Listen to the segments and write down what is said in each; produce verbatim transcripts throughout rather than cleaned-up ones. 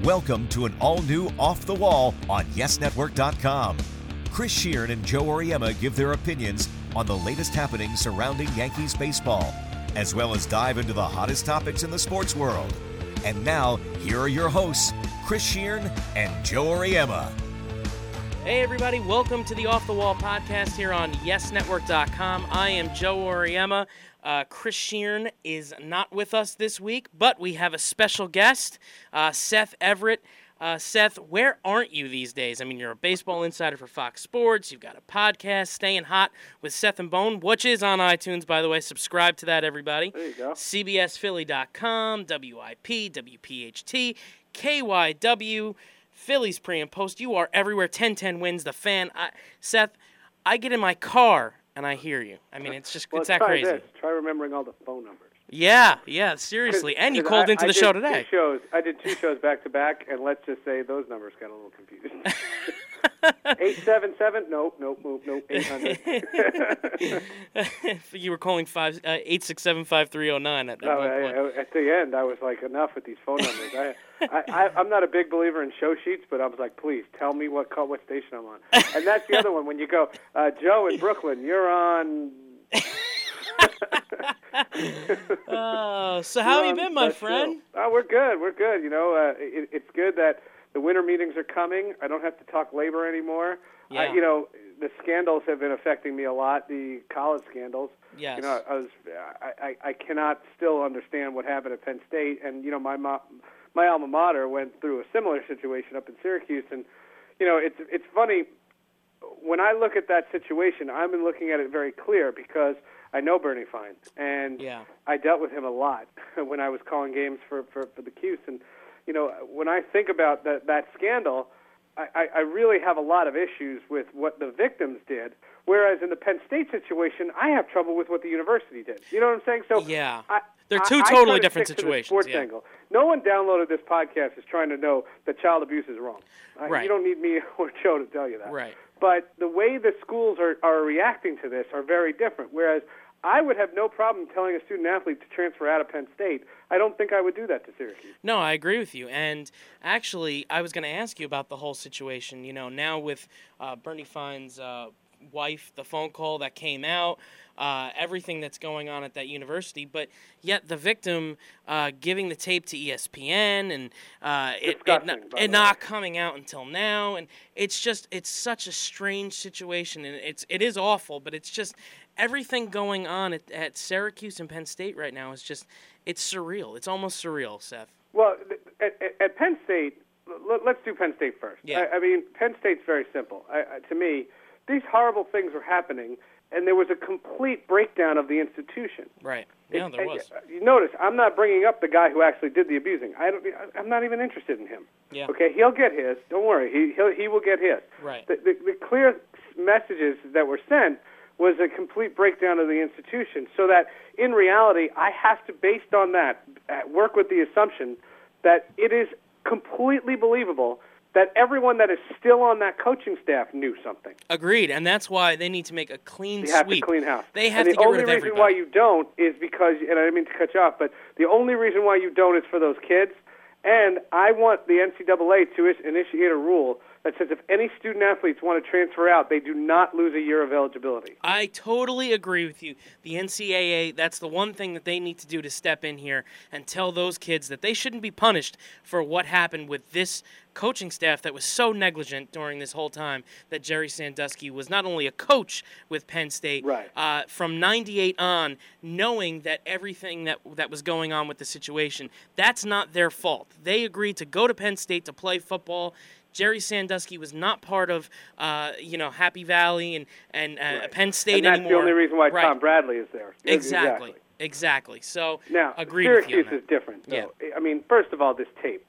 Welcome to an all-new Off the Wall on yes network dot com. Chris Sheeran and Joe Oriema give their opinions on the latest happenings surrounding Yankees baseball, as well as dive into the hottest topics in the sports world. And now, here are your hosts, Chris Sheeran and Joe Oriema. Hey everybody, welcome to the Off the Wall podcast here on yes network dot com. I am Joe Oriema. Uh, Chris Sheeran is not with us this week, but we have a special guest, uh, Seth Everett. Uh, Seth, where aren't you these days? I mean, you're a baseball insider for Fox Sports. You've got a podcast, Staying Hot with Seth and Bone, which is on iTunes, by the way. Subscribe to that, everybody. There you go. C B S Philly dot com, W I P, W P H T, K Y W, Phillies pre and post. You are everywhere. ten ten wins, The Fan. I, Seth, I get in my car and I hear you. I mean, it's just well, it's that try crazy. This. Try remembering all the phone numbers. Yeah, yeah, seriously. And you called I, into I the did show two today. Shows. I did two shows back to back, and let's just say those numbers got a little confusing. eight seven seven, nope, nope, nope, nope, eight hundred. You were calling five uh, eight six seven five three zero nine at that no, one I, point. I, at the end, I was like, enough with these phone numbers. I, I, I, I'm not a big believer in show sheets, but I was like, please tell me what call, what station I'm on. And that's the other one when you go, uh, Joe in Brooklyn, you're on. Oh, so how have you been, my friend? Oh, we're good. We're good. You know, uh, it, it's good that the winter meetings are coming. I don't have to talk labor anymore. Yeah. I, you know, the scandals have been affecting me a lot. The college scandals. Yes. You know, I was, I, I, I cannot still understand what happened at Penn State, and you know, my mo- my alma mater went through a similar situation up in Syracuse, and you know, it's it's funny when I look at that situation. I've been looking at it very clear because I know Bernie Fine, and yeah. I dealt with him a lot when I was calling games for, for, for the Cuse. And, you know, when I think about that, that scandal, I, I really have a lot of issues with what the victims did, whereas in the Penn State situation, I have trouble with what the university did. You know what I'm saying? So yeah. I, They're two I, totally I different stick to the situations. sports yeah. angle. No one downloaded this podcast is trying to know that child abuse is wrong. Uh, Right. You don't need me or Joe to tell you that. Right. But the way the schools are, are reacting to this are very different, whereas I would have no problem telling a student athlete to transfer out of Penn State. I don't think I would do that to Syracuse. No, I agree with you. And actually, I was going to ask you about the whole situation. You know, now with uh, Bernie Fine's uh, wife, the phone call that came out, uh, everything that's going on at that university, but yet the victim uh, giving the tape to E S P N and uh, it, it, not, it not coming out until now, and it's just it's such a strange situation, and it's it is awful, but it's just everything going on at, at Syracuse and Penn State right now is just it's surreal. It's almost surreal, Seth. Well, at, at Penn State, let's do Penn State first. Yeah. I, I mean, Penn State's very simple. I, to me, these horrible things were happening, and there was a complete breakdown of the institution. Right. Yeah, it, there was. You notice, I'm not bringing up the guy who actually did the abusing. I don't, I'm not even interested in him. Yeah. Okay, he'll get his. Don't worry. He he'll, he will get his. Right. The, the, the clear messages that were sent was a complete breakdown of the institution, so that in reality, I have to, based on that, work with the assumption that it is completely believable that everyone that is still on that coaching staff knew something. Agreed, and that's why they need to make a clean They have sweep. to clean house. They have and to get rid of the only reason everybody. why you don't is because, and I didn't mean to cut you off, but the only reason why you don't is for those kids. And I want the N C double A to is- initiate a rule that says if any student athletes want to transfer out, they do not lose a year of eligibility. I totally agree with you. The N C double A, that's the one thing that they need to do to step in here and tell those kids that they shouldn't be punished for what happened with this coaching staff that was so negligent during this whole time that Jerry Sandusky was not only a coach with Penn State, Right. uh, from ninety-eight on, knowing that everything that that was going on with the situation, that's not their fault. They agreed to go to Penn State to play football. Jerry Sandusky was not part of, uh, you know, Happy Valley and, and uh, Right. Penn State and that's anymore. the only reason why Right. Tom Bradley is there. Exactly. Exactly. Exactly. So, Now, agreed with you on Syracuse that. is different, though. Yeah. I mean, first of all, this tape.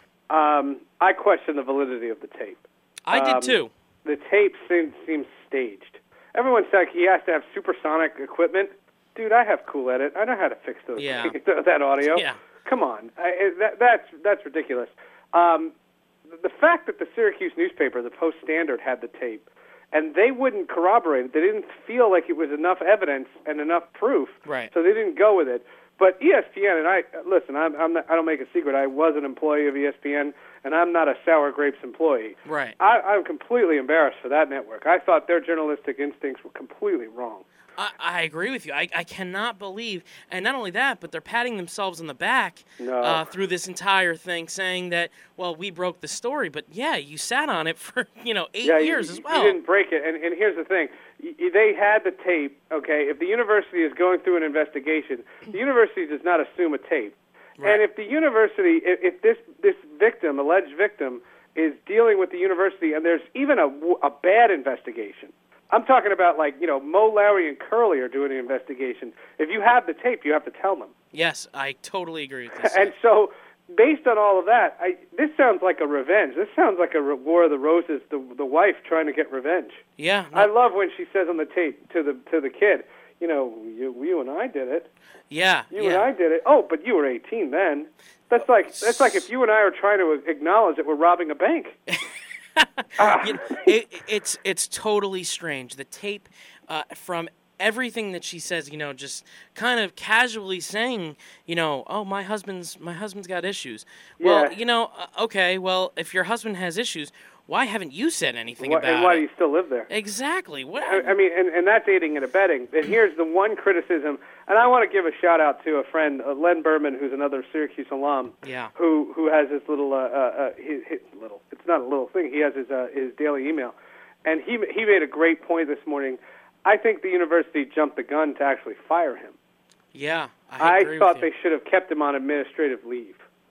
Um, I question the validity of the tape. I Um, did too. The tape seems, seems staged. Everyone's like he has to have supersonic equipment. Dude, I have Cool Edit. I know how to fix those Yeah. that audio. Yeah. Come on, I, that, that's that's ridiculous. Um, the fact that the Syracuse newspaper, the Post Standard, had the tape, and they wouldn't corroborate it. They didn't feel like it was enough evidence and enough proof, Right. so they didn't go with it. But E S P N, and I listen, I'm, I'm not, I don't make a secret. I was an employee of E S P N, and I'm not a Sour Grapes employee. Right. I, I'm completely embarrassed for that network. I thought their journalistic instincts were completely wrong. I, I agree with you. I, I cannot believe, and not only that, but they're patting themselves on the back No. uh, through this entire thing, saying that, well, we broke the story, but yeah, you sat on it for you know eight yeah, years you, as well. You didn't break it, and, and here's the thing: y- they had the tape. Okay, if the university is going through an investigation, the university does not assume a tape. Right. And if the university, if, if this this victim, alleged victim, is dealing with the university, and there's even a, a bad investigation. I'm talking about, like, you know, Mo, Lowry, and Curley are doing an investigation. If you have the tape, you have to tell them. Yes, I totally agree with this. And so, based on all of that, I, this sounds like a revenge. This sounds like a re- War of the Roses, the the wife trying to get revenge. Yeah. No, I love when she says on the tape to the to the kid, you know, you, you and I did it. yeah. You yeah. and I did it. Oh, but you were eighteen then. That's like that's like if you and I are trying to acknowledge that we're robbing a bank. You know, it, it's it's totally strange. The tape uh, from everything that she says, you know, just kind of casually saying, you know, oh, my husband's my husband's got issues. Well, Yeah. you know, uh, okay, well, if your husband has issues, why haven't you said anything Why- about and why it? do you still live there? Exactly. What? I, I mean, and, and that's aiding and abetting. And here's the one criticism, and I want to give a shout out to a friend, uh, Len Berman, who's another Syracuse alum, Yeah. who who has this little, uh, uh, uh, his, his little. It's not a little thing. He has his uh, his daily email, and he he made a great point this morning. I think the university jumped the gun to actually fire him. Yeah, I I agree thought with you. they should have kept him on administrative leave.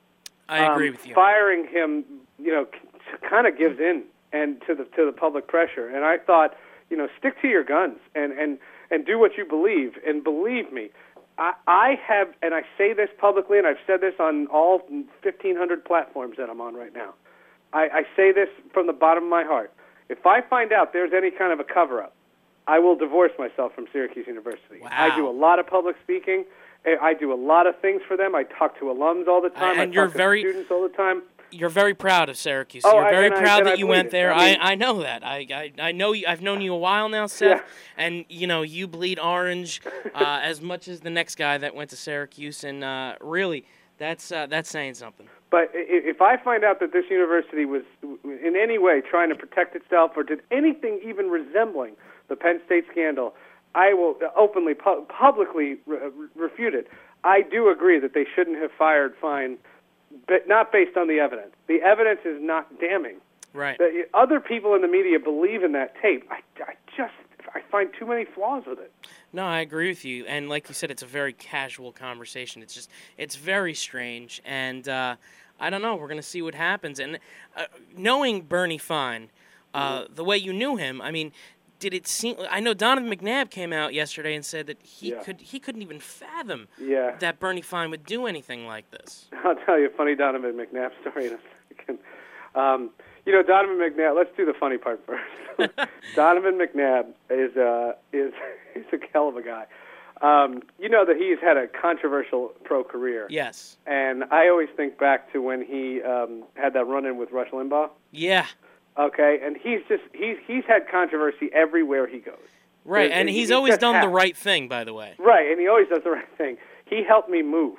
I agree Um, with you. Firing him, you know, kind of gives in and to the to the public pressure. And I thought, you know, stick to your guns and and and do what you believe. And believe me, I, I have, and I say this publicly, and I've said this on all fifteen hundred platforms that I'm on right now. I, I say this from the bottom of my heart. If I find out there's any kind of a cover-up, I will divorce myself from Syracuse University. Wow. I do a lot of public speaking. I do a lot of things for them. I talk to alums all the time. And I you're talk very- to students all the time. You're very proud of Syracuse. Oh, You're I- very and I- proud and that I you believe went it. there. I I, mean- I know that. I, I I know you. I've known you a while now, Seth. Yeah. And you know you bleed orange uh, as much as the next guy that went to Syracuse. And uh, really, that's uh, that's saying something. But i- if I find out that this university was in any way trying to protect itself or did anything even resembling the Penn State scandal, I will openly, pu- publicly re- refute it. I do agree that they shouldn't have fired Fine, but not based on the evidence. The evidence is not damning. Right. The, other people in the media believe in that tape. I, I just I find too many flaws with it. No, I agree with you. And like you said, it's a very casual conversation. It's just it's very strange. And uh, I don't know. We're gonna see what happens. And uh, knowing Bernie Fine, uh, Mm-hmm. the way you knew him, I mean. Did it seem? I know Donovan McNabb came out yesterday and said that he Yeah. could he couldn't even fathom Yeah. that Bernie Fine would do anything like this. I'll tell you a funny Donovan McNabb story in a second. Um, you know, Donovan McNabb. Let's do the funny part first. Donovan McNabb is uh, is he's a hell of a guy. Um, you know that he's had a controversial pro career. Yes. And I always think back to when he um, had that run-in with Rush Limbaugh. Yeah. Okay, and he's just he's he's had controversy everywhere he goes. Right, And- and and he's he always just done the has. right thing, by the way. Right, and he always does the right thing. He helped me move.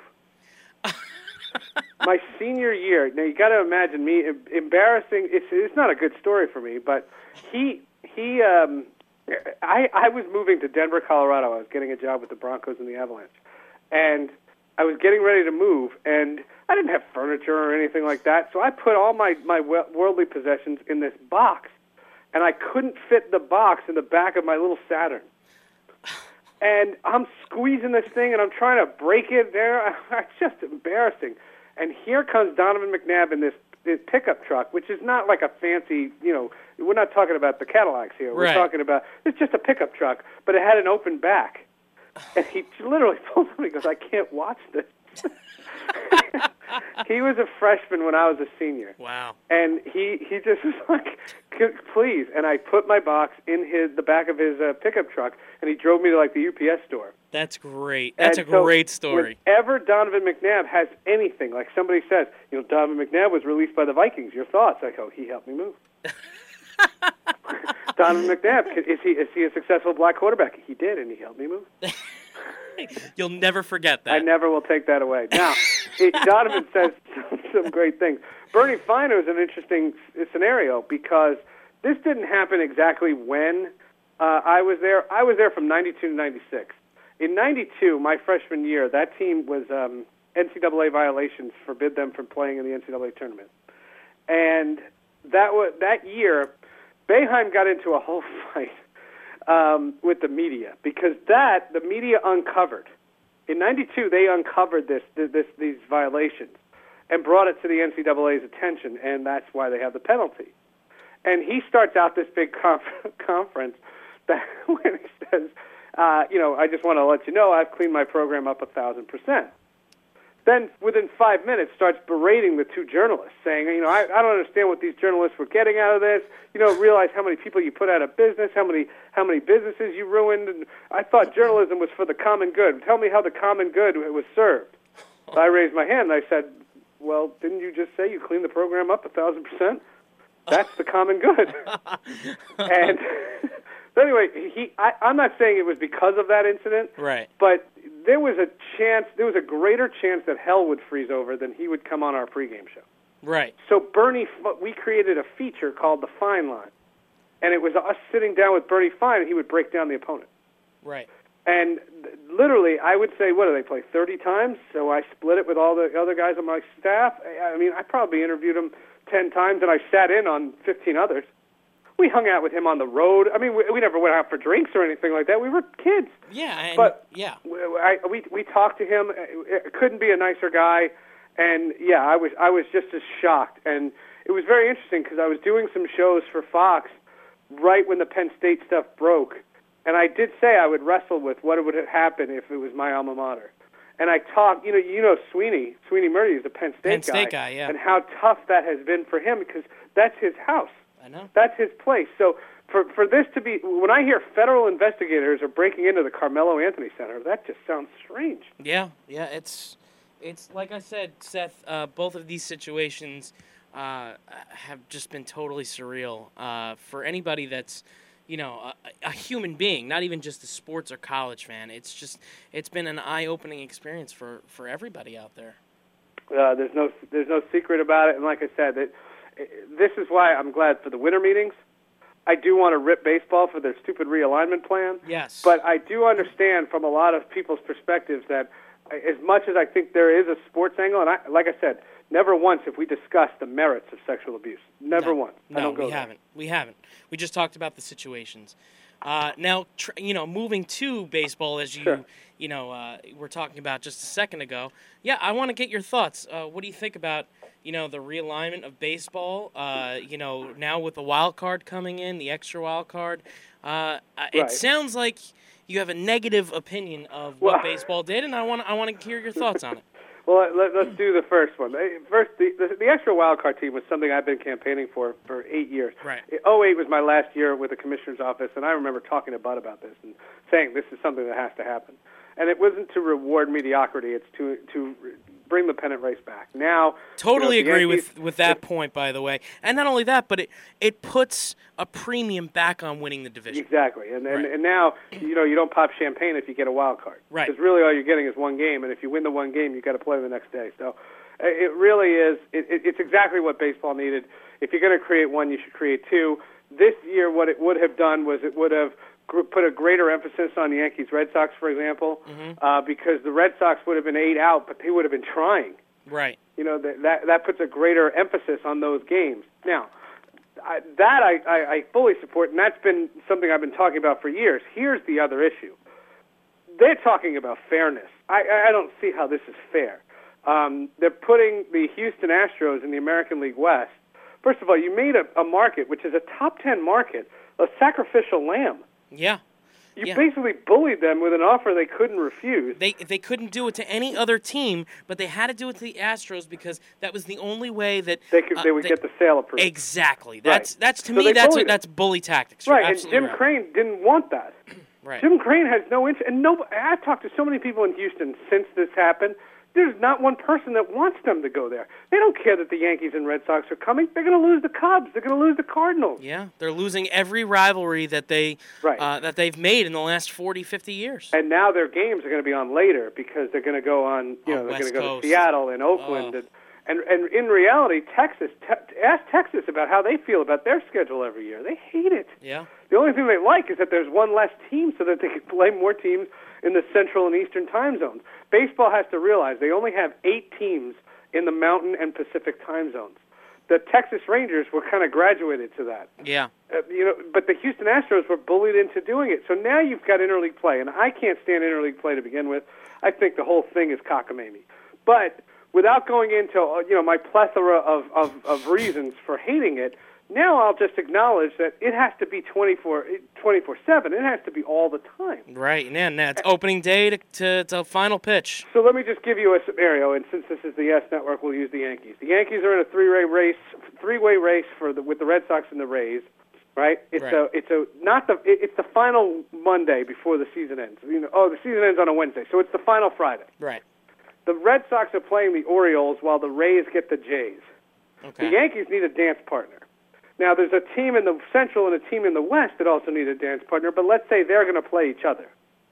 My senior year. Now you got to imagine me em- embarrassing. It's it's not a good story for me, but he he um, I I was moving to Denver, Colorado. I was getting a job with the Broncos and the Avalanche, and I was getting ready to move, and I didn't have furniture or anything like that, so I put all my my we- worldly possessions in this box, and I couldn't fit the box in the back of my little Saturn. And I'm squeezing this thing, and I'm trying to break it there. It's just embarrassing. And here comes Donovan McNabb in this, this pickup truck, which is not like a fancy, you know, we're not talking about the Cadillacs here. We're Right. talking about, it's just a pickup truck, but it had an open back. And he literally pulls up and he goes, I can't watch this. He was a freshman when I was a senior. Wow. And he, he just was like, "C- please. And I put my box in his the back of his uh, pickup truck, and he drove me to like the U P S store. That's great. That's And a so great story. Whenever Donovan McNabb has anything, like somebody says, you know, Donovan McNabb was released by the Vikings. Your thoughts? I go, he helped me move. Donovan McNabb, is he is he a successful black quarterback? He did, and he helped me move. You'll never forget that. I never will take that away. Now, it, Donovan says some, some great things. Bernie Finer is an interesting scenario because this didn't happen exactly when uh, I was there. I was there from ninety-two to ninety-six. In ninety-two, my freshman year, that team was um, N C double A violations forbid them from playing in the N C double A tournament. And that was, that year, Boeheim got into a whole fight um, with the media because that, the media uncovered. In ninety-two, they uncovered this, this these violations and brought it to the N C double A's attention, and that's why they have the penalty. And he starts out this big conf- conference that when he says, uh, you know, I just want to let you know I've cleaned my program up a thousand percent. Then within five minutes starts berating the two journalists, saying, you know, I, I don't understand what these journalists were getting out of this. You don't realize how many people you put out of business, how many how many businesses you ruined. And I thought journalism was for the common good. Tell me how the common good was served. So I raised my hand and I said, well, didn't you just say you cleaned the program up a thousand percent? That's the common good. And so anyway, he I, I'm not saying it was because of that incident, right? But there was a chance, there was a greater chance that hell would freeze over than he would come on our pregame show. Right. So Bernie, we created a feature called the Fine Line, and it was us sitting down with Bernie Fine, and he would break down the opponent. Right. And literally, I would say, what do they play, thirty times? So I split it with all the other guys on my staff. I mean, I probably interviewed him ten times, and I sat in on fifteen others. We hung out with him on the road. I mean, we, we never went out for drinks or anything like that. We were kids. Yeah, and, but yeah. I, we we talked to him. It couldn't be a nicer guy. And yeah, I was I was just as shocked. And it was very interesting because I was doing some shows for Fox right when the Penn State stuff broke. And I did say I would wrestle with what would have happened if it was my alma mater. And I talked, you know, you know Sweeney, Sweeney Murray is a Penn State Penn guy. State guy, yeah. And how tough that has been for him because that's his house. I know. That's his place. So for for this to be, when I hear federal investigators are breaking into the Carmelo Anthony Center, that just sounds strange. Yeah, yeah, it's it's like I said, Seth. Uh, both of these situations uh, have just been totally surreal uh, for anybody that's, you know, a, a human being, not even just a sports or college fan. It's just it's been an eye-opening experience for, for everybody out there. Uh, there's no there's no secret about it, and like I said, it, this is why I'm glad for the winter meetings. I do want to rip baseball for their stupid realignment plan. Yes. But I do understand from a lot of people's perspectives that as much as I think there is a sports angle, and I, like I said, never once have we discussed the merits of sexual abuse. Never no, once. No, I don't go we there. haven't. We haven't. We just talked about the situations. Uh, now, tr- you know, moving to baseball, as you, Sure. you know, uh, were talking about just a second ago. Yeah, I want to get your thoughts. Uh, what do you think about, you know, the realignment of baseball? Uh, you know, now with the wild card coming in, the extra wild card. Uh, Right. It sounds like you have a negative opinion of what Well- baseball did, and I want I want to hear your thoughts on it. Well, let, let's do the first one. Eh, First, the, the, the extra wild card team was something I've been campaigning for for eight years. Right. oh eight was my last year with the commissioner's office, and I remember talking to Bud about this and saying this is something that has to happen. And it wasn't to reward mediocrity; it's to to bring the pennant race back. Now, Totally you know, the agree Yankees- with, with that point, by the way. And not only that, but it, it puts a premium back on winning the division. Exactly, and and, Right. and now you know you don't pop champagne if you get a wild card. Right. Because really all you're getting is one game, and if you win the one game, you got to play the next day. So uh, it really is. It, it, it's exactly what baseball needed. If you're going to create one, you should create two. This year, what it would have done was it would have gr- put a greater emphasis on the Yankees Red Sox, for example, Mm-hmm. uh, because the Red Sox would have been eight out, but they would have been trying. Right. You know, that that, that puts a greater emphasis on those games. Now, I, that I, I, I fully support, and that's been something I've been talking about for years. Here's the other issue. They're talking about fairness. I, I don't see how this is fair. Um, they're putting the Houston Astros in the American League West. First of all, you made a, a market, which is a top ten market, a sacrificial lamb. Yeah. You Yeah. basically bullied them with an offer they couldn't refuse. They they couldn't do it to any other team, but they had to do it to the Astros because that was the only way that They could, uh, they would get the sale approved. Exactly. That's that's to So they me that's bullied that's bully tactics. Right, You're and absolutely Jim right. Crane didn't want that. Right. Jim Crane has no interest, and no. I've talked to so many people in Houston since this happened. there's not one person that wants them to go there. They don't care that the Yankees and Red Sox are coming. They're going to lose the Cubs. They're going to lose the Cardinals. Yeah, they're losing every rivalry that they right. uh, that they've made in the last forty, fifty years. And now their games are going to be on later because they're going to go on. You know, oh, they're going to go Coast. to Seattle and Oakland, oh. and, and and in reality, Texas. Te- ask Texas about how they feel about their schedule every year. They hate it. Yeah. The only thing they like is that there's one less team, so that they can play more teams in the Central and Eastern time zones. Baseball has to realize they only have eight teams in the Mountain and Pacific time zones. The Texas Rangers were kind of graduated to that. Yeah. Uh, you know, but the Houston Astros were bullied into doing it. So now you've got interleague play, and I can't stand interleague play to begin with. I think the whole thing is cockamamie. But without going into uh, you know my plethora of, of, of reasons for hating it, now I'll just acknowledge that it has to be twenty-four seven. It has to be all the time. Right, and now it's opening day to, to, to final pitch. So let me just give you a scenario, and since this is the Yes Network, we'll use the Yankees. The Yankees are in a three-way race, three-way race for the, with the Red Sox and the Rays, right? It's right. a, it's a not the, it's the final Monday before the season ends. You know, oh, the season ends on a Wednesday, so it's the final Friday. Right. The Red Sox are playing the Orioles while the Rays get the Jays. Okay. The Yankees need a dance partner. Now, there's a team in the Central and a team in the West that also need a dance partner, but let's say they're going to play each other.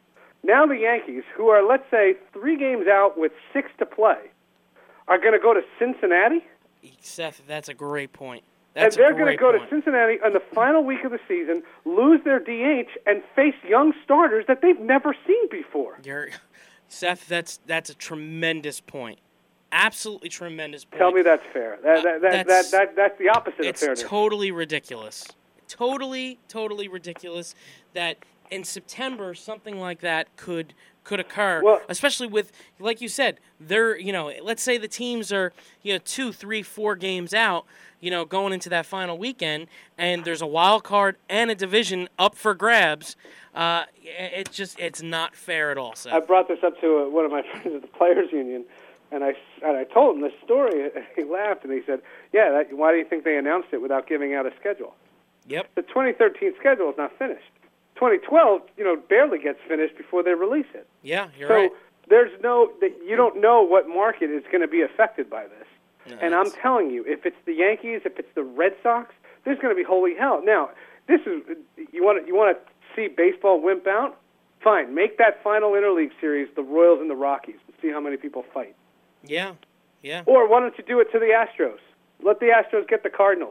Now the Yankees, who are, let's say, three games out with six to play, are going to go to Cincinnati? Seth, that's a great point. That's and they're a going to great go point. to Cincinnati on the final week of the season, lose their D H, and face young starters that they've never seen before. You're, Seth, that's that's a tremendous point. Absolutely tremendous point. Tell me that's fair. That, that, that, Uh, that's, that, that, that's the opposite it's of fairness. It's totally ridiculous. Totally, totally ridiculous that in September something like that could could occur. Well, especially with, like you said, they're, you know, let's say the teams are, you know, two, three, four games out, you know, going into that final weekend, and there's a wild card and a division up for grabs. Uh, it just, it's not fair at all, Seth. I brought this up to uh, one of my friends at the Players Union, and I, and I told him this story, and he laughed, and he said, yeah, that, why do you think they announced it without giving out a schedule? Yep. The twenty thirteen schedule is not finished. twenty twelve, you know, barely gets finished before they release it. Yeah, you're so right. there's no, you don't know what market is going to be affected by this. No, and I'm it's- telling you, if it's the Yankees, if it's the Red Sox, there's going to be holy hell. Now, this is, you want to, you want to see baseball wimp out? Fine, make that final interleague series the Royals and the Rockies and see how many people fight. Yeah, yeah. Or why don't you do it to the Astros? Let the Astros get the Cardinals.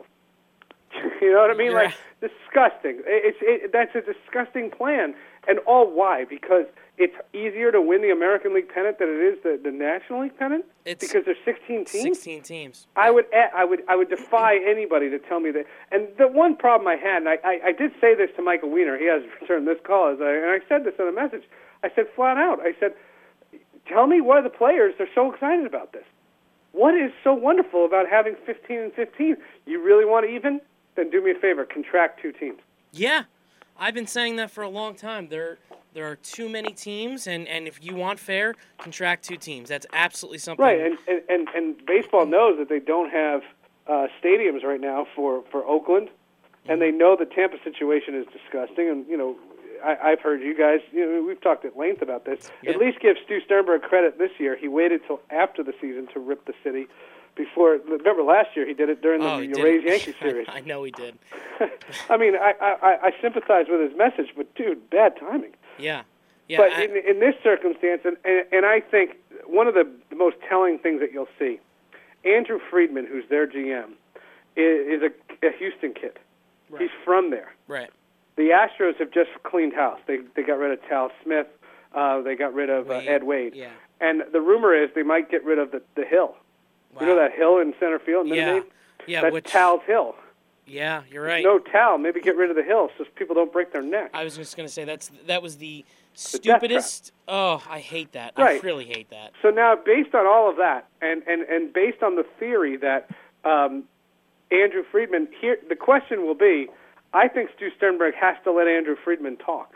You know what I mean? You're Like, disgusting. It's it, that's a disgusting plan. And all why? Because it's easier to win the American League pennant than it is the, the National League pennant? It's because there's sixteen teams? sixteen teams. I would I would I would defy anybody to tell me that. And the one problem I had, and I, I, I did say this to Michael Weiner, he has returned this call, is I, and I said this in a message. I said flat out, I said, tell me why the players are so excited about this. What is so wonderful about having fifteen and fifteen? You really want to even? Then do me a favor, contract two teams. Yeah, I've been saying that for a long time. There, there are too many teams, and, and if you want fair, contract two teams. That's absolutely something. Right, and and, and, and baseball knows that they don't have uh, stadiums right now for, for Oakland, and they know the Tampa situation is disgusting. And you know, I, I've heard you guys. You know, we've talked at length about this. Yeah. At least give Stu Sternberg credit this year. He waited till after the season to rip the city. Before, remember last year he did it during the oh, Rays-Yankees series. I know he did. I mean, I, I I sympathize with his message, but dude, bad timing. Yeah, yeah. But I, in, in this circumstance, and, and and I think one of the, the most telling things that you'll see, Andrew Friedman, who's their G M, is, is a, a Houston kid. Right. He's from there. Right. The Astros have just cleaned house. They they got rid of Tal Smith. Uh, they got rid of uh, Wade. Ed Wade. Yeah. And the rumor is they might get rid of the, the Hill. Wow. You know that hill in center field? Yeah. Maine? Yeah. That's which, Tal's Hill. Yeah, you're right. No Tal. Maybe get rid of the hill so people don't break their neck. I was just gonna say that's that was the The death stupidest. Oh, I hate that. Right. I really hate that. So now, based on all of that, and, and, and based on the theory that um, Andrew Friedman, here the question will be, I think Stu Sternberg has to let Andrew Friedman talk.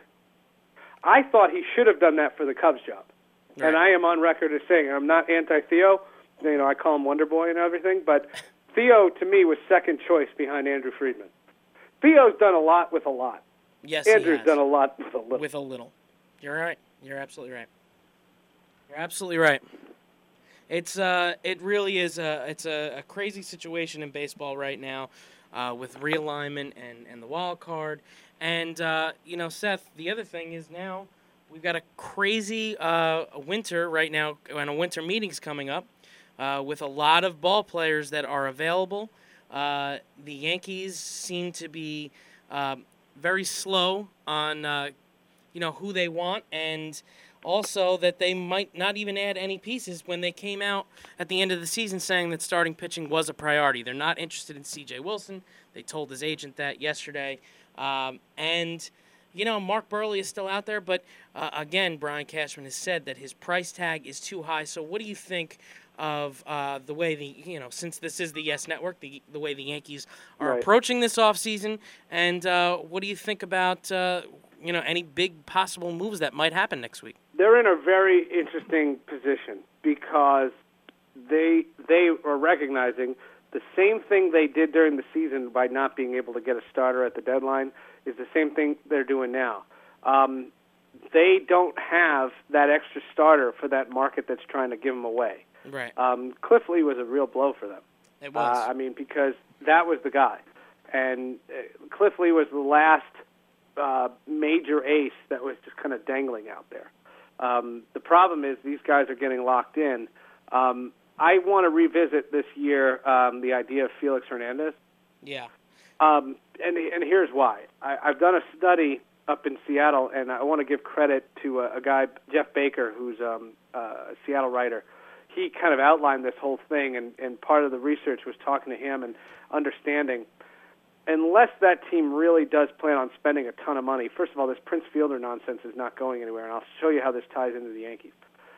I thought he should have done that for the Cubs job. Right. And I am on record as saying, I'm not anti-Theo. You know, I call him Wonder Boy and everything, but Theo, to me, was second choice behind Andrew Friedman. Theo's done a lot with a lot. Yes, Andrew's he has. done a lot with a little. With a little. You're right. You're absolutely right. You're absolutely right. It's uh, it really is a it's a, a crazy situation in baseball right now, uh, with realignment and, and the wild card, and uh, you know, Seth. The other thing is now we've got a crazy uh, winter right now, and a winter meetings coming up, uh, with a lot of ball players that are available. Uh, the Yankees seem to be uh, very slow on uh, you know who they want, and also that they might not even add any pieces when they came out at the end of the season saying that starting pitching was a priority. They're not interested in C J Wilson. They told his agent that yesterday. Um, and, you know, Mark Buehrle is still out there. But, uh, again, Brian Cashman has said that his price tag is too high. So what do you think of uh, the way the, you know, since this is the Yes Network, the, the way the Yankees are Right. approaching this offseason? And uh, what do you think about, uh, you know, any big possible moves that might happen next week? They're in a very interesting position because they they are recognizing the same thing they did during the season by not being able to get a starter at the deadline is the same thing they're doing now. Um, they don't have that extra starter for that market that's trying to give them away. Right. Um, Cliff Lee was a real blow for them. It was. Uh, I mean, because that was the guy. And uh, Cliff Lee was the last uh, major ace that was just kind of dangling out there. Um, the problem is these guys are getting locked in. Um, I want to revisit this year um, the idea of Felix Hernandez. Yeah. Um, and, and here's why. I, I've done a study up in Seattle, and I want to give credit to a, a guy, Jeff Baker, who's um, a Seattle writer. He kind of outlined this whole thing, and, and part of the research was talking to him and understanding. Unless that team really does plan on spending a ton of money, first of all, this Prince Fielder nonsense is not going anywhere, and I'll show you how this ties into the Yankees.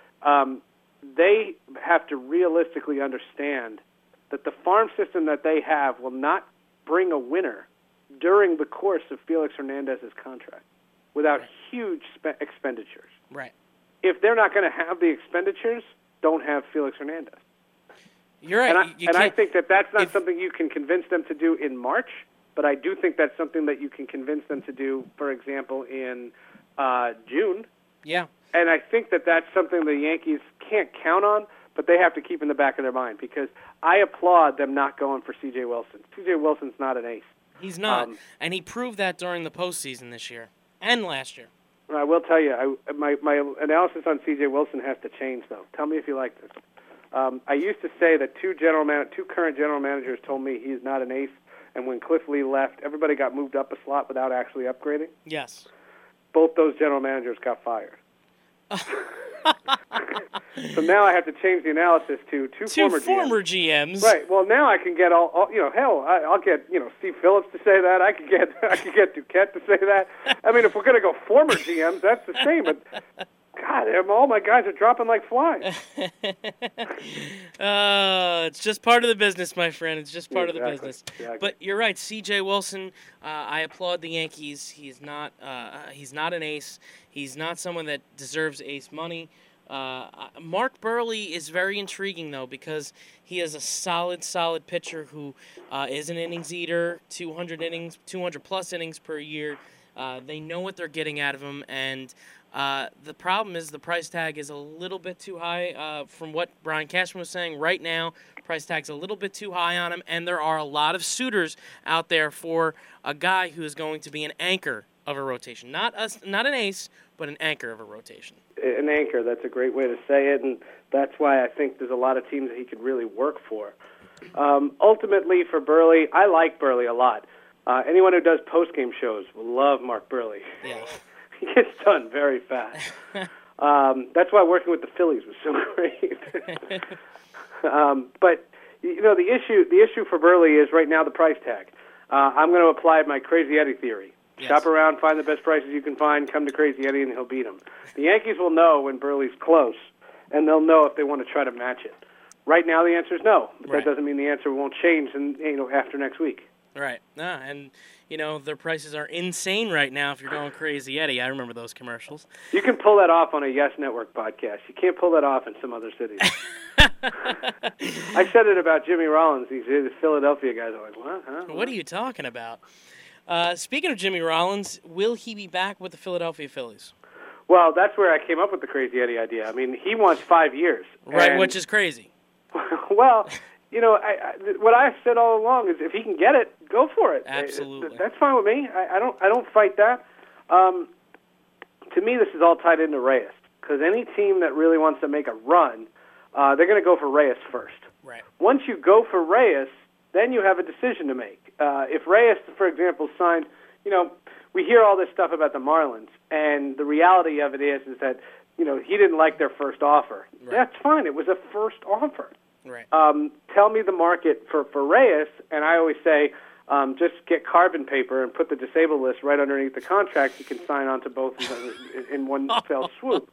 Um, they have to realistically understand that the farm system that they have will not bring a winner during the course of Felix Hernandez's contract without Right. huge spe- expenditures. Right. If they're not going to have the expenditures, don't have Felix Hernandez. You're right. And, I, you and I can't- think that that's not if- something you can convince them to do in March, but I do think that's something that you can convince them to do, for example, in uh, June. Yeah. And I think that that's something the Yankees can't count on, but they have to keep in the back of their mind because I applaud them not going for C J Wilson. C J Wilson's not an ace. He's not, Um, and he proved that during the postseason this year and last year. I will tell you, I, my, my analysis on C J Wilson has to change, though. Tell me if you like this. Um, I used to say that two general man, two current general managers told me he's not an ace, and when Cliff Lee left, everybody got moved up a slot without actually upgrading. Yes. Both those general managers got fired. So now I have to change the analysis to two, Two former, former G Ms. G Ms. Right. Well, now I can get all, all you know. Hell, I, I'll get you know Steve Phillips to say that. I could get I could get Duquette to say that. I mean, if we're gonna go former G Ms, that's the same. But God, all my guys are dropping like flies. uh, it's just part of the business, my friend. It's just part Exactly. of the business. Exactly. But you're right, C J Wilson. Uh, I applaud the Yankees. He's not. Uh, he's not an ace. He's not someone that deserves ace money. Uh, Mark Buehrle is very intriguing, though, because he is a solid, solid pitcher who uh, is an innings eater, two hundred innings, two hundred plus innings per year. Uh, they know what they're getting out of him, and uh, the problem is the price tag is a little bit too high. Uh, from what Brian Cashman was saying, right now, price tag's a little bit too high on him, and there are a lot of suitors out there for a guy who is going to be an anchor of a rotation. Not a, not an ace, but an anchor of a rotation. An anchor, that's a great way to say it, and that's why I think there's a lot of teams that he could really work for. Um, ultimately, for Buehrle, I like Buehrle a lot. Uh, anyone who does post-game shows will love Mark Buehrle. Yeah. He gets done very fast. um, that's why working with the Phillies was so great. um, but, you know, the issue the issue for Buehrle is right now the price tag. Uh, I'm going to apply my Crazy Eddie theory. Yes. Shop around, find the best prices you can find, come to Crazy Eddie, and he'll beat them. The Yankees will know when Buehrle's close, and they'll know if they want to try to match it. Right now, the answer is no, but Right. that doesn't mean the answer won't change in, you know, after next week. Right. Ah, and, you know, their prices are insane right now if you're going Crazy Eddie. I remember those commercials. You can pull that off on a Yes Network podcast. You can't pull that off in some other cities. I said it about Jimmy Rollins. These the Philadelphia guys are like, what? Huh? What are you talking about? Uh, speaking of Jimmy Rollins, will he be back with the Philadelphia Phillies? Well, that's where I came up with the Crazy Eddie idea. I mean, he wants five years. Right, and, which is crazy. Well, you know, I, I, what I've said all along is if he can get it, go for it. Absolutely. That's fine with me. I, I don't I don't fight that. Um, to me, this is all tied into Reyes, because any team that really wants to make a run, uh, they're going to go for Reyes first. Right. Once you go for Reyes, then you have a decision to make. Uh, if Reyes, for example, signed, you know, we hear all this stuff about the Marlins, and the reality of it is, is that, you know, he didn't like their first offer. Right. That's fine. It was a first offer. Right. Um, tell me the market for, for Reyes, and I always say, um, just get carbon paper and put the disabled list right underneath the contract. You can sign on to both in, in one fell swoop.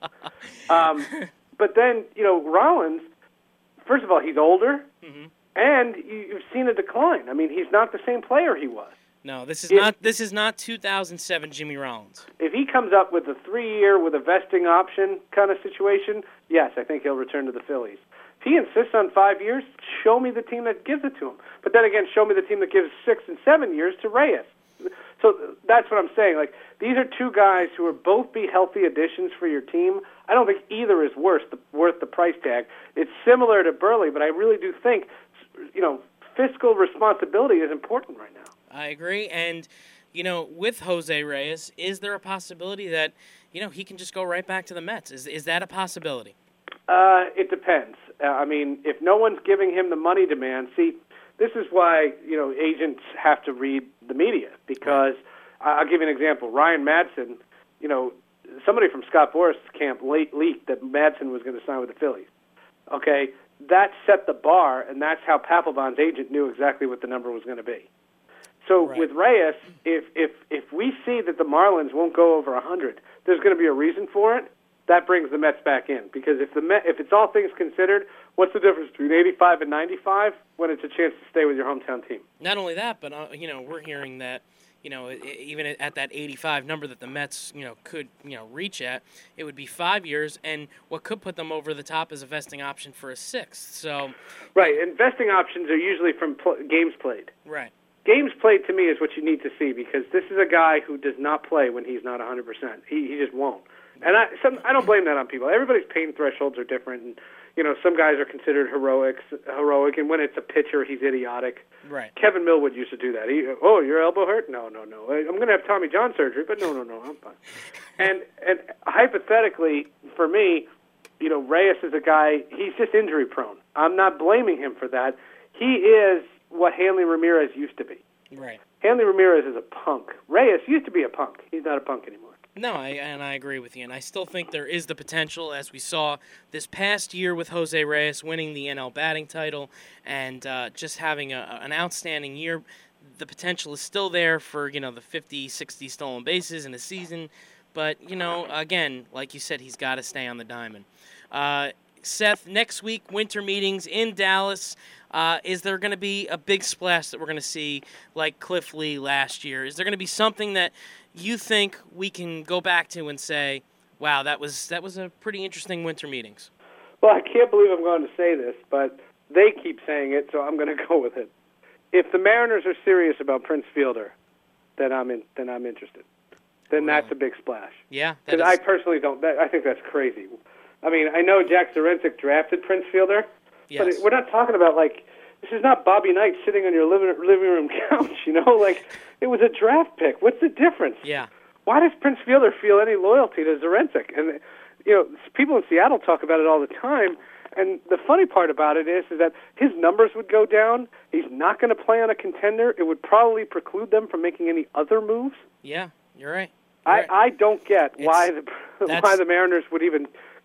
Um, but then, you know, Rollins, first of all, he's older, mm-hmm. and you, you've seen a decline. I mean, he's not the same player he was. No, this is if, not this is not two thousand seven Jimmy Rollins. If he comes up with a three-year with a vesting option kind of situation, yes, I think he'll return to the Phillies. If he insists on five years, show me the team that gives it to him. But then again, show me the team that gives six and seven years to Reyes. So that's what I'm saying. Like, these are two guys who are both be healthy additions for your team. I don't think either is worth the, worth the price tag. It's similar to Burley, but I really do think, you know, fiscal responsibility is important right now. I agree. And, you know, with Jose Reyes, is there a possibility that, you know, he can just go right back to the Mets? Is is that a possibility? Uh, it depends. Uh, I mean, if no one's giving him the money demand, see, this is why, you know, agents have to read the media, because I'll give you an example. Ryan Madsen, you know, somebody from Scott Boras' camp late leaked that Madsen was going to sign with the Phillies. Okay, that set the bar, and that's how Papelbon's agent knew exactly what the number was going to be. So right. with Reyes, if if if we see that the Marlins won't go over one hundred, there's going to be a reason for it. That brings the Mets back in, because if the Met, if it's all things considered, what's the difference between eighty-five and ninety-five when it's a chance to stay with your hometown team? Not only that, but uh, you know, we're hearing that, you know, even at that eighty-five number that the Mets, you know, could, you know, reach at, it would be five years, and what could put them over the top is a vesting option for a sixth. So, right, investing options are usually from pl- games played. Right. Games played to me is what you need to see, because this is a guy who does not play when he's not one hundred percent. He he just won't. And I some, I don't blame that on people. Everybody's pain thresholds are different, and you know, some guys are considered heroics, heroic, and when it's a pitcher, he's idiotic. Right. Kevin Millwood used to do that. He, oh, your elbow hurt? No, no, no. I'm going to have Tommy John surgery, but no, no, no, I'm fine. and and hypothetically, for me, you know, Reyes is a guy. He's just injury prone. I'm not blaming him for that. He is what Hanley Ramirez used to be. Right. Hanley Ramirez is a punk. Reyes used to be a punk. He's not a punk anymore. No, I, and I agree with you. And I still think there is the potential, as we saw this past year with Jose Reyes winning the N L batting title and uh, just having a, an outstanding year. The potential is still there for, you know, the fifty, sixty stolen bases in a season. But, you know, again, like you said, he's got to stay on the diamond. Uh, Seth, next week, winter meetings in Dallas. Uh, is there going to be a big splash that we're going to see like Cliff Lee last year? Is there going to be something that you think we can go back to and say, wow, that was that was a pretty interesting winter meetings? Well, I can't believe I'm going to say this, but they keep saying it, so I'm going to go with it. If the Mariners are serious about Prince Fielder, then I'm in, then I'm interested. Then Really? That's a big splash. Yeah, because I personally don't. That, I think that's crazy. I mean, I know Jack Zarincic drafted Prince Fielder, yes. but it, we're not talking about like this is not Bobby Knight sitting on your living living room couch. You know, like it was a draft pick. What's the difference? Yeah. Why does Prince Fielder feel any loyalty to Zarincic? And you know, people in Seattle talk about it all the time. And the funny part about it is, is that his numbers would go down. He's not going to play on a contender. It would probably preclude them from making any other moves. Yeah, you're right. You're I, right. I don't get It's, why the why the Mariners would even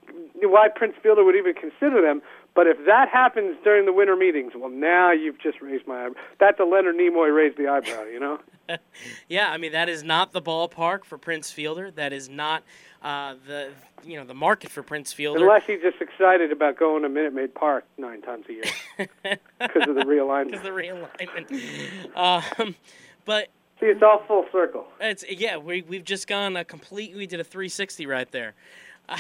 why Prince Fielder would even consider them. But if that happens during the winter meetings, well, now you've just raised my eyebrow. That's a Leonard Nimoy raised the eyebrow, you know? Yeah, I mean, that is not the ballpark for Prince Fielder. That is not uh, the you know the market for Prince Fielder. Unless he's just excited about going to Minute Maid Park nine times a year because of the realignment. Because of the realignment. um, but see, it's all full circle. It's yeah, we we've just gone a complete. We did a three sixty right there. Uh,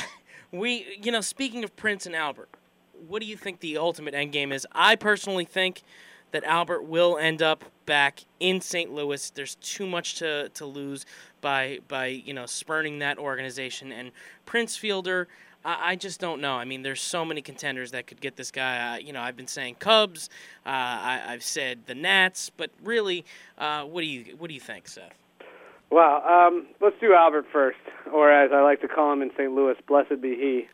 we you know speaking of Prince and Albert, what do you think the ultimate end game is? I personally think that Albert will end up back in Saint Louis. There's too much to, to lose by by you know spurning that organization. And Prince Fielder, I, I just don't know. I mean, there's so many contenders that could get this guy. Uh, you know, I've been saying Cubs. Uh, I, I've said the Nats. But really, uh, what do you what do you think, Seth? Well, um, let's do Albert first, or as I like to call him in Saint Louis, blessed be he.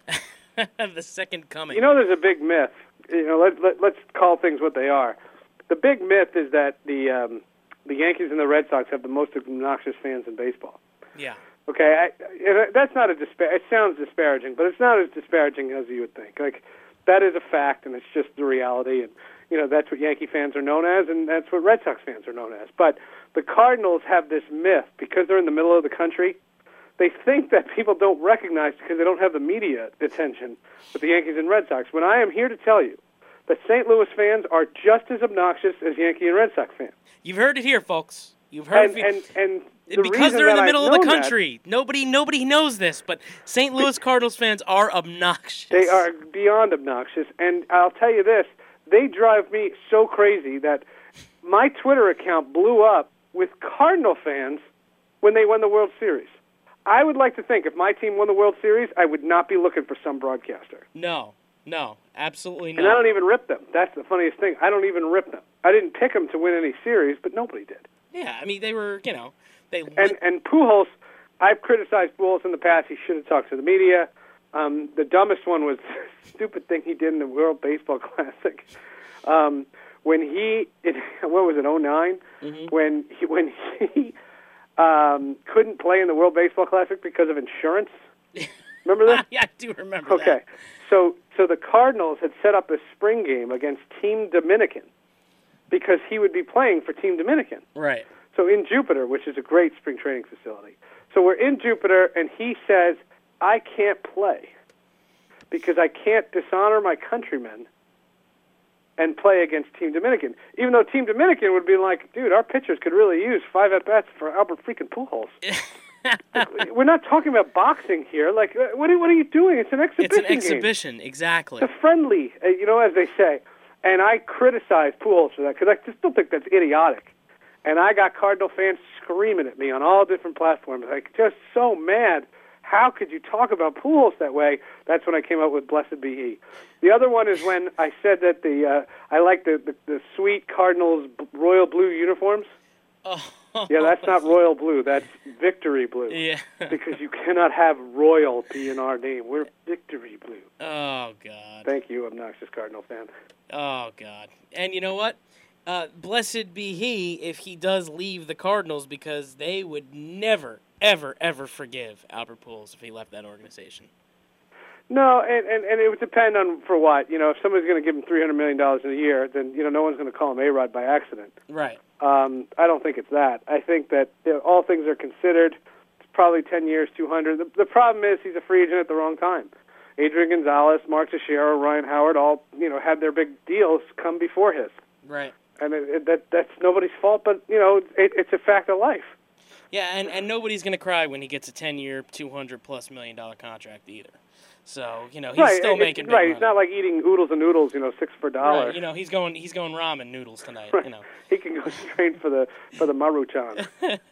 The second coming. You know, there's a big myth. You know, let, let, let's call things what they are. The big myth is that the um, the Yankees and the Red Sox have the most obnoxious fans in baseball. Yeah. Okay, I, that's not a dispar- It sounds disparaging, but it's not as disparaging as you would think. Like, that is a fact, and it's just the reality. And you know, that's what Yankee fans are known as, and that's what Red Sox fans are known as. But the Cardinals have this myth because they're in the middle of the country. They think that people don't recognize because they don't have the media attention with the Yankees and Red Sox. When I am here to tell you that Saint Louis fans are just as obnoxious as Yankee and Red Sox fans. You've heard it here, folks. You've heard and, it. And, and the because they're in the middle I've of the country. That, nobody nobody knows this, but Saint Louis Cardinals fans are obnoxious. They are beyond obnoxious. And I'll tell you this, they drive me so crazy that my Twitter account blew up with Cardinal fans when they won the World Series. I would like to think if my team won the World Series, I would not be looking for some broadcaster. No, no, absolutely not. And I don't even rip them. That's the funniest thing. I don't even rip them. I didn't pick them to win any series, but nobody did. Yeah, I mean, they were, you know, they... And, and Pujols, I've criticized Pujols in the past. He should have talked to the media. Um, the dumbest one was the stupid thing he did in the World Baseball Classic. Um, when he, it, what was it, oh nine? Mm-hmm. When he, when he um, couldn't play in the World Baseball Classic because of insurance. Remember that? Yeah, I do remember okay. that. Okay, so so the Cardinals had set up a spring game against Team Dominican because he would be playing for Team Dominican. Right. So in Jupiter, which is a great spring training facility. So we're in Jupiter, and he says, I can't play because I can't dishonor my countrymen and play against Team Dominican. Even though Team Dominican would be like, dude, our pitchers could really use five at-bats for Albert freaking Pujols. We're not talking about boxing here. Like, what are, what are you doing? It's an exhibition It's an game. exhibition, exactly. It's a friendly, you know, as they say. And I criticize Pujols for that because I still think that's idiotic. And I got Cardinal fans screaming at me on all different platforms, like, just so mad. How could you talk about Pujols that way? That's when I came up with Blessed Be He. The other one is when I said that the uh, I like the, the, the sweet Cardinals royal blue uniforms. Oh. Yeah, that's not royal blue. That's victory blue. Yeah. Because you cannot have royal be in our name. We're victory blue. Oh, God. Thank you, obnoxious Cardinal fan. Oh, God. And you know what? Uh, blessed be he if he does leave the Cardinals, because they would never, ever, ever forgive Albert Pujols if he left that organization. No, and, and, and it would depend on for what. You know, if somebody's going to give him three hundred million dollars in a year, then, you know, no one's going to call him A-Rod by accident. Right. Um, I don't think it's that. I think that you know, all things are considered. It's probably ten years, two hundred. The, the problem is he's a free agent at the wrong time. Adrian Gonzalez, Mark Teixeira, Ryan Howard all, you know, had their big deals come before his. Right. And it, it, that that's nobody's fault, but, you know, it, it's a fact of life. Yeah, and, and nobody's going to cry when he gets a ten-year, two hundred plus million dollar contract either. So, you know, he's right. still it, making big Right, money. It's not like eating oodles and noodles, you know, six for a dollar. Right, you know, he's going he's going ramen noodles tonight, right. you know. He can go straight for the for the Maruchan.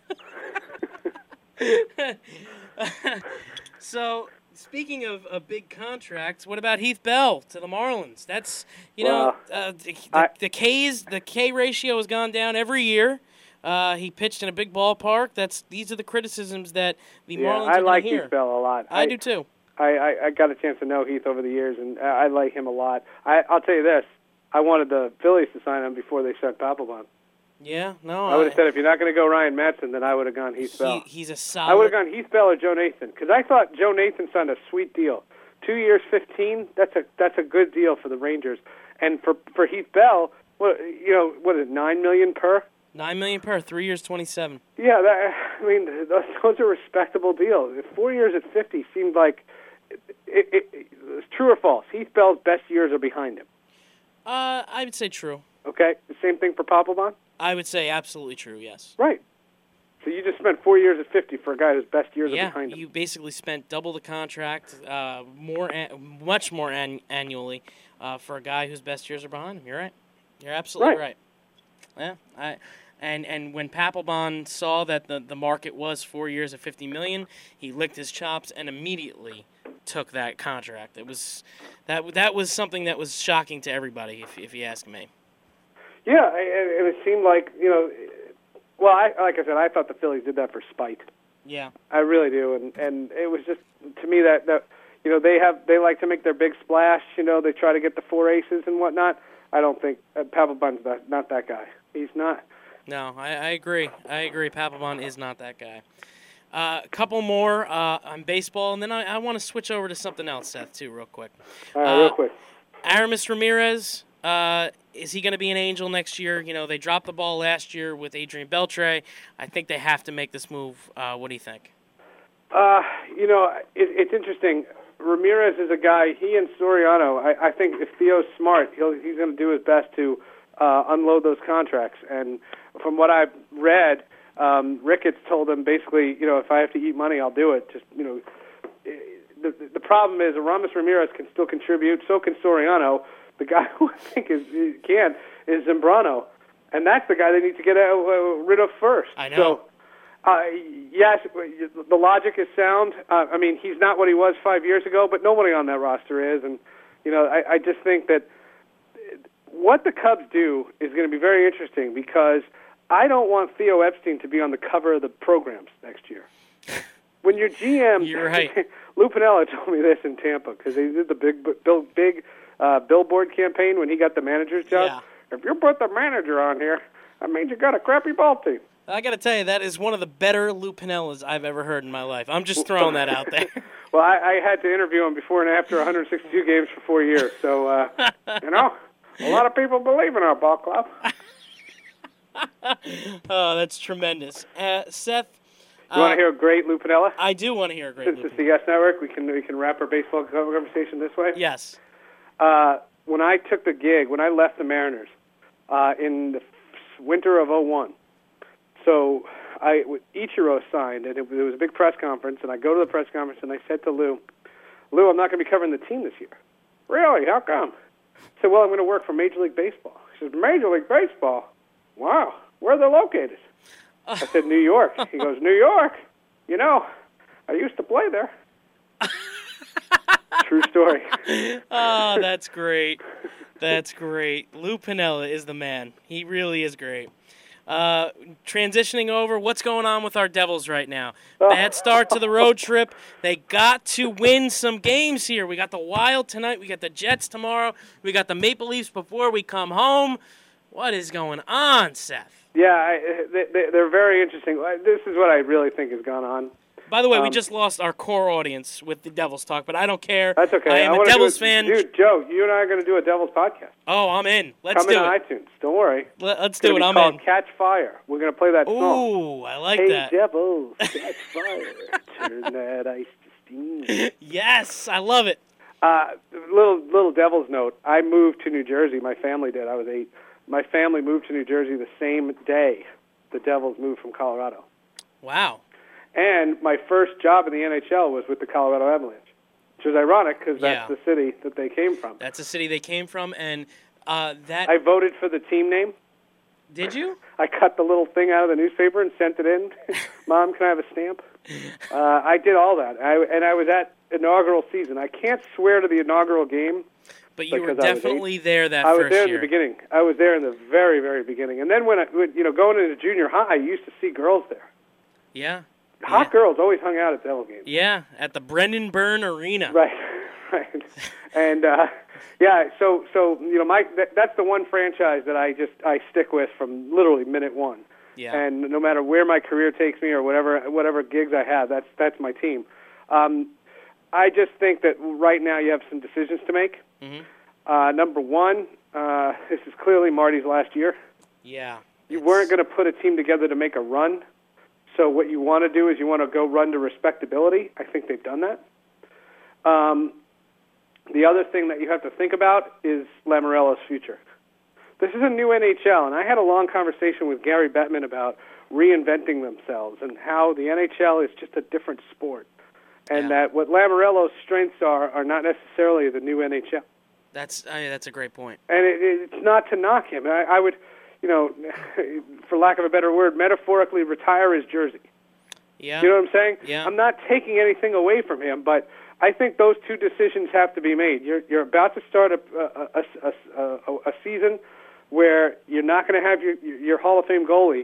So, speaking of, of big contracts, what about Heath Bell to the Marlins? That's, you know, well, uh, the, the, I, the K's, the K ratio has gone down every year. Uh, he pitched in a big ballpark. That's These are the criticisms that the yeah, Marlins I are like going to hear. Heath Bell a lot. I, I do too. I, I, I got a chance to know Heath over the years, and I, I like him a lot. I, I'll tell you this. I wanted the Phillies to sign him before they sent Papelbon. Yeah, no. I would have said if you're not going to go Ryan Madsen, then I would have gone Heath he, Bell. He's a solid... I would have gone Heath Bell or Joe Nathan, because I thought Joe Nathan signed a sweet deal. Two years, fifteen, that's a that's a good deal for the Rangers. And for for Heath Bell, what, you know, what is it, nine million dollars per? Nine million per, three years, twenty-seven. Yeah, that, I mean, those, those are respectable deals. Four years at fifty seemed like it, it, it, it's true or false. Heath Bell's best years are behind him. Uh, I would say true. Okay, the same thing for Papelbon? I would say absolutely true, yes. Right. So you just spent four years at fifty for a guy whose best years yeah, are behind him. You basically spent double the contract, uh, more, an- much more an- annually uh, for a guy whose best years are behind him. You're right. You're absolutely right. right. Yeah, I, and and when Papelbon saw that the, the market was four years at fifty million dollars, he licked his chops and immediately took that contract. It was that that was something that was shocking to everybody, if if you ask me. Yeah, and it seemed like, you know, well, I, like I said, I thought the Phillies did that for spite. Yeah, I really do, and and it was just, to me, that that you know they have they like to make their big splash. You know, they try to get the four aces and whatnot. I don't think uh, Papelbon's not, not that guy. He's not. No, I, I agree. I agree. Papelbon is not that guy. Uh, a couple more uh, on baseball, and then I, I want to switch over to something else, Seth, too, real quick. All right, uh, real quick. Aramis Ramirez, uh, is he going to be an Angel next year? You know, they dropped the ball last year with Adrian Beltre. I think they have to make this move. Uh, what do you think? Uh, you know, it, it's interesting. Ramirez is a guy, he and Soriano, I, I think if Theo's smart, he'll, he's going to do his best to uh, unload those contracts. And from what I've read, um, Ricketts told him basically, you know, if I have to eat money, I'll do it. Just, you know, the, the problem is Aramis Ramirez can still contribute, so can Soriano. The guy who I think is can is Zambrano, and that's the guy they need to get uh, rid of first. I know. So, uh, yes, the logic is sound. Uh, I mean, he's not what he was five years ago, but nobody on that roster is. And, you know, I, I just think that what the Cubs do is going to be very interesting because I don't want Theo Epstein to be on the cover of the programs next year. When your G M, You're right. Lou Piniella told me this in Tampa because they did the big, big, big uh, billboard campaign when he got the manager's job. Yeah. If you put the manager on here, that means you got a crappy ball team. I got to tell you, that is one of the better Lou Pinellas I've ever heard in my life. I'm just throwing that out there. Well, I, I had to interview him before and after one hundred sixty-two games for four years. So, uh, you know, a lot of people believe in our ball club. Oh, that's tremendous. Uh, Seth? You want uh, to hear a great Lou Piniella? I do want to hear a great Since Lou it's the Yes Network, we can we can wrap our baseball conversation this way. Yes. Uh, when I took the gig, when I left the Mariners uh, in the winter of oh one, so I Ichiro signed, and it, it was a big press conference, and I go to the press conference, and I said to Lou, Lou, I'm not going to be covering the team this year. Really? How come? I said, well, I'm going to work for Major League Baseball. He says, Major League Baseball? Wow. Where are they located? I said, New York. He goes, New York? You know, I used to play there. True story. Oh, that's great. That's great. Lou Piniella is the man. He really is great. Uh, transitioning over, what's going on with our Devils right now? Bad start to the road trip. They got to win some games here. We got the Wild tonight. We got the Jets tomorrow. We got the Maple Leafs before we come home. What is going on, Seth? Yeah, I, they, they're very interesting. This is what I really think has gone on. By the way, um, we just lost our core audience with the Devils talk, but I don't care. That's okay. I am I a Devils do fan. Dude, Joe, you and I are going to do a Devils podcast. Oh, I'm in. Let's Coming do on it. iTunes. Don't worry. Let, let's It's gonna do it. be I'm called in. Catch Fire. We're going to play that song. Ooh, I like hey, that. Devils, catch fire. Turn that ice to steam. Yes, I love it. Uh, little little Devils note. I moved to New Jersey. My family did. I was eight. My family moved to New Jersey the same day the Devils moved from Colorado. Wow. And my first job in the N H L was with the Colorado Avalanche, which is ironic because that's Yeah. the city that they came from. That's the city they came from, and uh, that... I voted for the team name. Did you? I cut the little thing out of the newspaper and sent it in. Mom, can I have a stamp? Uh, I did all that, I, and I was at inaugural season. I can't swear to the inaugural game. But you were Because I was definitely there that I was first there in year. the beginning. I was there in the very, very beginning. And then when I, when, you know, going into junior high, I used to see girls there. Yeah. Hot yeah. girls always hung out at Devil games. Yeah, at the Brendan Byrne Arena. Right, right. And uh, yeah, so so you know, my that, that's the one franchise that I just I stick with from literally minute one. Yeah. And no matter where my career takes me or whatever whatever gigs I have, that's that's my team. Um, I just think that right now you have some decisions to make. Mm-hmm. Uh, number one, uh, this is clearly Marty's last year. Yeah. You it's- weren't going to put a team together to make a run. So what you want to do is you want to go run to respectability. I think they've done that. Um, the other thing that you have to think about is Lamoriello's future. This is a new N H L, and I had a long conversation with Gary Bettman about reinventing themselves and how the N H L is just a different sport, and Yeah. that what Lamoriello's strengths are are not necessarily the new N H L. That's I mean, that's a great point. And it, it's not to knock him. I, I would, you know, for lack of a better word, metaphorically retire his jersey. Yeah. You know what I'm saying? Yeah. I'm not taking anything away from him, but I think those two decisions have to be made. You're you're about to start a a, a, a, a season where you're not going to have your your Hall of Fame goalie.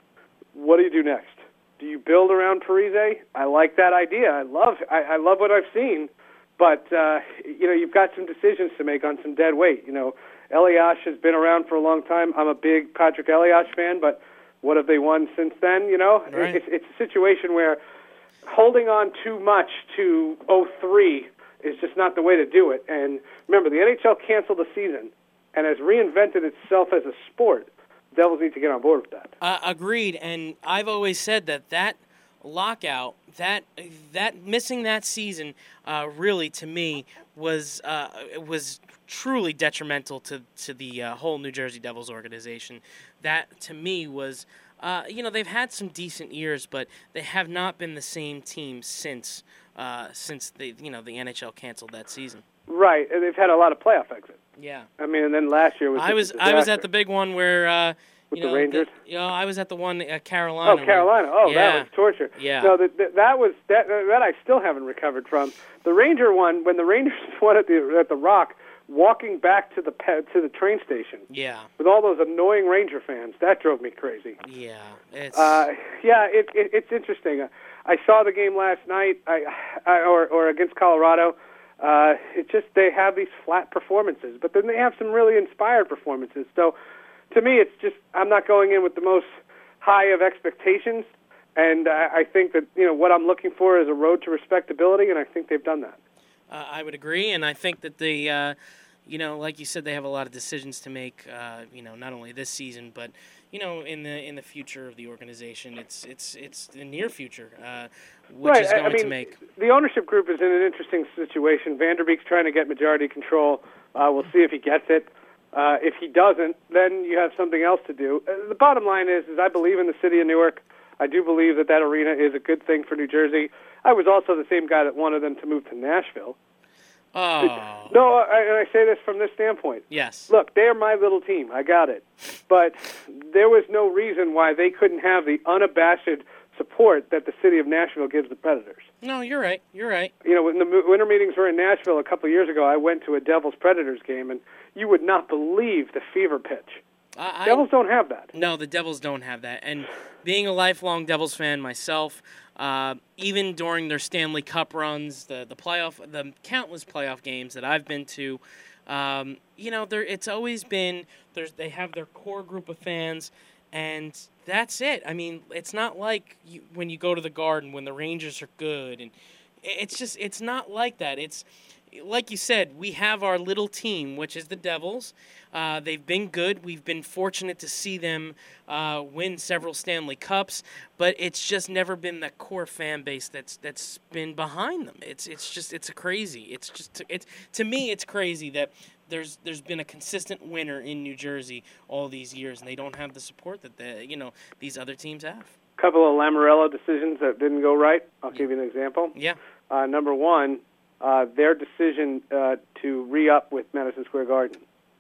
What do you do next? Do you build around Parise? I like that idea. I love I, I love what I've seen, but uh, you know you've got some decisions to make on some dead weight. You know, Elias has been around for a long time. I'm a big Patrick Elias fan, but what have they won since then? You know, right. it's it's a situation where holding on too much to oh three is just not the way to do it. And remember, the N H L canceled the season and has reinvented itself as a sport. Devils need to get on board with that. Uh, agreed, and I've always said that that lockout, that that missing that season, uh, really to me was uh, was truly detrimental to to the uh, whole New Jersey Devils organization. That to me was, uh, you know, they've had some decent years, but they have not been the same team since uh, since the you know the N H L canceled that season. Right, and they've had a lot of playoff exits. Yeah, I mean, and then last year was I was just a I was disaster. at the big one where uh, With you know the Rangers. The, you know, I was at the one at Carolina. Oh, Carolina! Where, Oh, yeah, that was torture. Yeah. No, that that, that was that that I still haven't recovered from. The Ranger one, when the Rangers won at the at the Rock, walking back to the pe- to the train station. Yeah. With all those annoying Ranger fans, that drove me crazy. Yeah, it's Uh, yeah, it, it, it's interesting. Uh, I saw the game last night, I, I, or or against Colorado. Uh, it just they have these flat performances, but then they have some really inspired performances. So, to me, it's just I'm not going in with the most high of expectations, and I, I think that you know what I'm looking for is a road to respectability, and I think they've done that. Uh, I would agree, and I think that the, uh, you know, like you said, they have a lot of decisions to make. Uh, you know, not only this season, but you know, in the in the future of the organization, it's it's it's the near future, uh, which right. is going I mean, to make the ownership group is in an interesting situation. Vanderbeek's trying to get majority control. Uh, we'll see if he gets it. Uh, if he doesn't, then you have something else to do. Uh, the bottom line is, is I believe in the city of Newark. I do believe that that arena is a good thing for New Jersey. I was also the same guy that wanted them to move to Nashville. oh No, I, and I say this from this standpoint. yes, Look, they're my little team. I got it. But there was no reason why they couldn't have the unabashed support that the city of Nashville gives the Predators. no, you're right, you're right. You know, when the mo- winter meetings were in Nashville a couple of years ago, I went to a Devils-Predators game, and you would not believe the fever pitch. I, I, Devils don't have that. No, the Devils don't have that. And being a lifelong Devils fan myself, uh, even during their Stanley Cup runs, the the playoff, the countless playoff games that I've been to, um, you know, there it's always been there's they have their core group of fans, and that's it. I mean, it's not like you, when you go to the Garden when the Rangers are good, and it's just it's not like that. It's like you said, we have our little team, which is the Devils. Uh, they've been good. We've been fortunate to see them uh, win several Stanley Cups, but it's just never been that core fan base that's that's been behind them. It's it's just it's a crazy. It's just it's to me it's crazy that there's there's been a consistent winner in New Jersey all these years, and they don't have the support that the you know these other teams have. A couple of Lamoriello decisions that didn't go right. I'll give you an example. Yeah. Uh, number one, uh, their decision uh, to re-up with Madison Square Garden.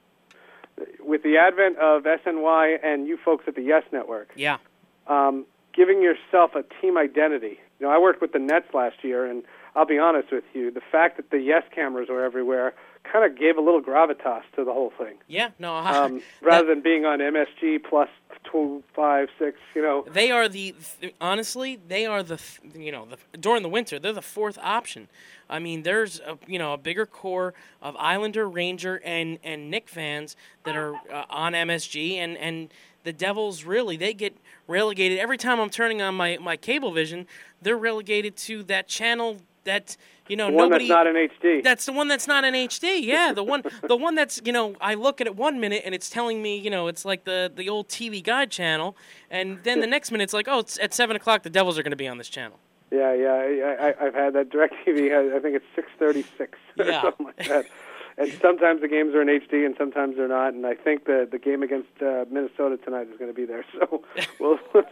With the advent of S N Y and you folks at the Yes Network, Yeah. um, giving yourself a team identity. You know, I worked with the Nets last year, and I'll be honest with you, the fact that the Yes cameras were everywhere kind of gave a little gravitas to the whole thing. Yeah. No. Um, rather than being on M S G plus two, five, six, you know. They are the honestly, they are the you know the, during the winter they're the fourth option. I mean, there's a you know a bigger core of Islander, Ranger, and and Knick fans that are uh, on M S G, and and the Devils really they get relegated every time I'm turning on my my Cablevision. They're relegated to that channel that you know The one nobody. that's not in H D. That's the one that's not in H D. Yeah, the one, the one that's you know, I look at it one minute and it's telling me, you know, it's like the, the old T V Guide channel, and then the next minute it's like, oh, it's at seven o'clock. The Devils are going to be on this channel. Yeah, yeah, I, I, I've had that. DirecTV has, I think it's six thirty-six or Yeah. something like that. And sometimes the games are in H D and sometimes they're not. And I think the the game against uh, Minnesota tonight is going to be there. So we'll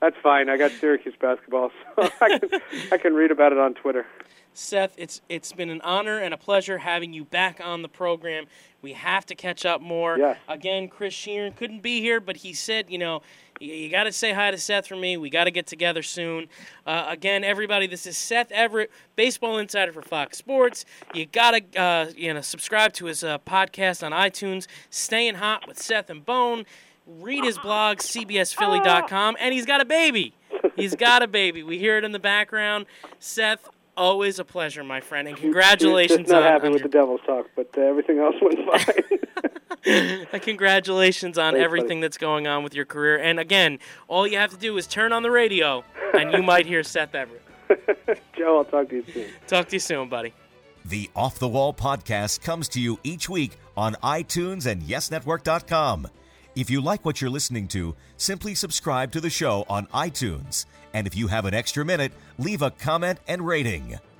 That's fine. I got Syracuse basketball, so I can, I can read about it on Twitter. Seth, it's it's been an honor and a pleasure having you back on the program. We have to catch up more. Yes. Again, Chris Sheeran couldn't be here, but he said, you know, you, you got to say hi to Seth for me. We got to get together soon. Uh, again, everybody, this is Seth Everett, baseball insider for Fox Sports. You got to uh, you know subscribe to his uh, podcast on iTunes, Staying Hot with Seth and Bone. Read his blog, C B S Philly dot com, and he's got a baby. He's got a baby. We hear it in the background. Seth, always a pleasure, my friend, and congratulations. Just not on, happy on with your... the Devil's talk, but uh, everything else went fine. Congratulations on Thanks, everything buddy. that's going on with your career. And again, all you have to do is turn on the radio, and you might hear Seth Everett. Joe, I'll talk to you soon. Talk to you soon, buddy. The Off the Wall podcast comes to you each week on iTunes and yes network dot com. If you like what you're listening to, simply subscribe to the show on iTunes. And if you have an extra minute, leave a comment and rating.